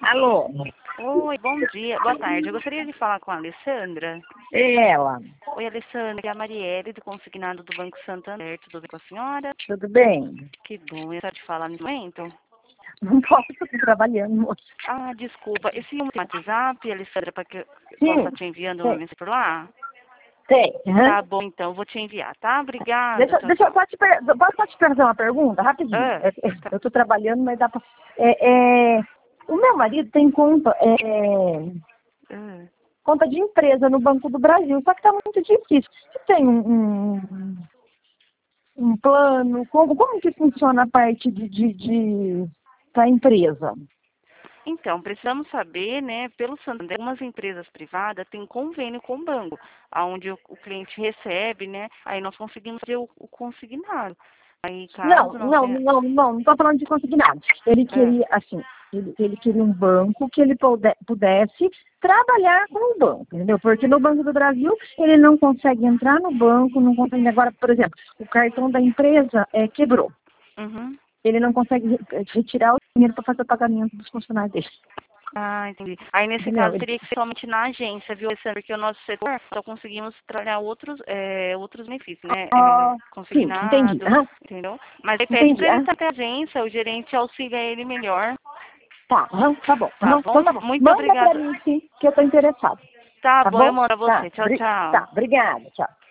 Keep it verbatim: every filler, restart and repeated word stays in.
Alô? Oi, bom dia. Boa tarde. Eu gostaria de falar com a Alessandra. É ela. Oi, Alessandra. É a Marielle, do consignado do Banco Santander. Tudo bem com a senhora? Tudo bem? Que bom. Eu te falar nesse momento. Não posso, estou trabalhando, moço. Ah, desculpa. Esse número do WhatsApp, Alessandra, para que eu Sim, possa te enviando uma tem. mensagem por lá? Tem. Uhum. Tá bom, então. Vou te enviar, tá? Obrigada. Deixa, Tchau, deixa eu tchau. só te, per... posso só te fazer uma pergunta, rapidinho. Ah, É, é, tá. eu estou trabalhando, mas dá para... É, é, o meu marido tem conta, é, Ah. conta de empresa no Banco do Brasil, só que está muito difícil. Você tem um, um, um plano? Como, como que funciona a parte de, de, de da empresa? Então, precisamos saber, né, pelo Santander, algumas empresas privadas têm convênio com o banco, onde o, o cliente recebe, né, aí nós conseguimos fazer o, o consignado. Aí, Não, caso não não, tenha... não, não, não estou falando de consignado. Ele Ah, queria, assim, ele, ele queria um banco que ele pude- pudesse trabalhar com o banco, entendeu? Porque no Banco do Brasil ele não consegue entrar no banco, não consegue. Agora, por exemplo, o cartão da empresa é, quebrou. uhum. Ele não consegue re- retirar o dinheiro para fazer o pagamento dos funcionários dele. Ah, entendi. Aí, nesse Entendeu? caso, Ele- teria que ser somente na agência, viu, Alessandra? Porque o nosso setor só conseguimos trabalhar outros, é, outros benefícios, né? É, Ah, sim, entendi. consignado, Aham, entendeu? Mas aí pede entendi. para ele Aham, estar até a agência, o gerente auxilia ele melhor. tá, aham, tá bom. Tá Aham, então bom? tá bom. Muito Manda para obrigada. mim, sim, que eu estou interessado. Tá Tá bom, eu bom? mando a Tá, você. Tchau, bri- tchau. tá, obrigada, tchau.